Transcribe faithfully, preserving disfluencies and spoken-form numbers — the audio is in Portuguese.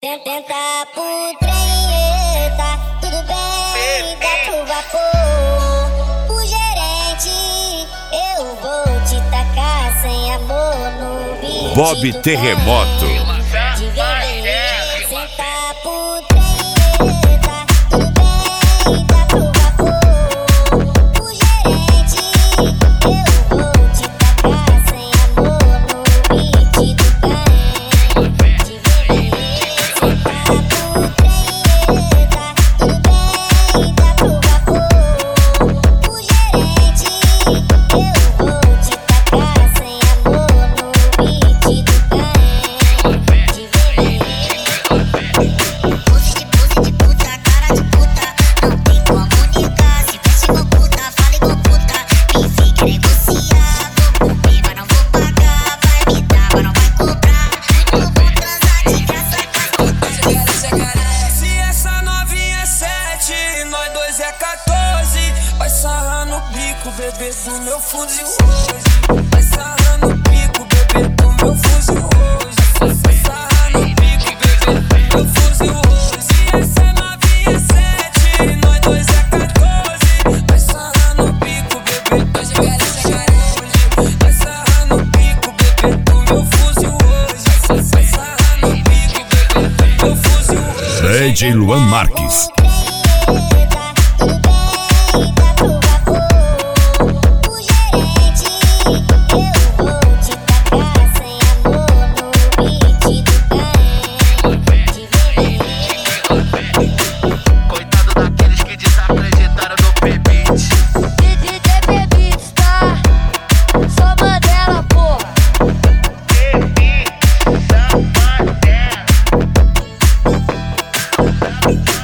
Tenta pro trem, tá tudo bem, dá pro vapor. O gerente, eu vou te tacar sem amor no beat. Bob Terremoto. De vermelho, senta pro trem, tá tudo bem, dá pro vapor. O gerente, eu vou te tacar sem amor no beat do trem. De vermelho. Vai sarrar no bico, bebê, do meu fuzil hoje. Vai sarrar no bico, bebê, do meu fuzil hoje. Vai sarrar no bico, bebê, do meu fuzil hoje. Se essa é novinha sete, nós dois é quatorze. Vai sarrar no bico, bebê, hoje eu quero chegar hoje. Vai sarrar no bico, bebê, do meu fuzil hoje. Vai sarrar no bico, bebê, do meu fuzil hoje. D J Luan Marques. We'll be right back.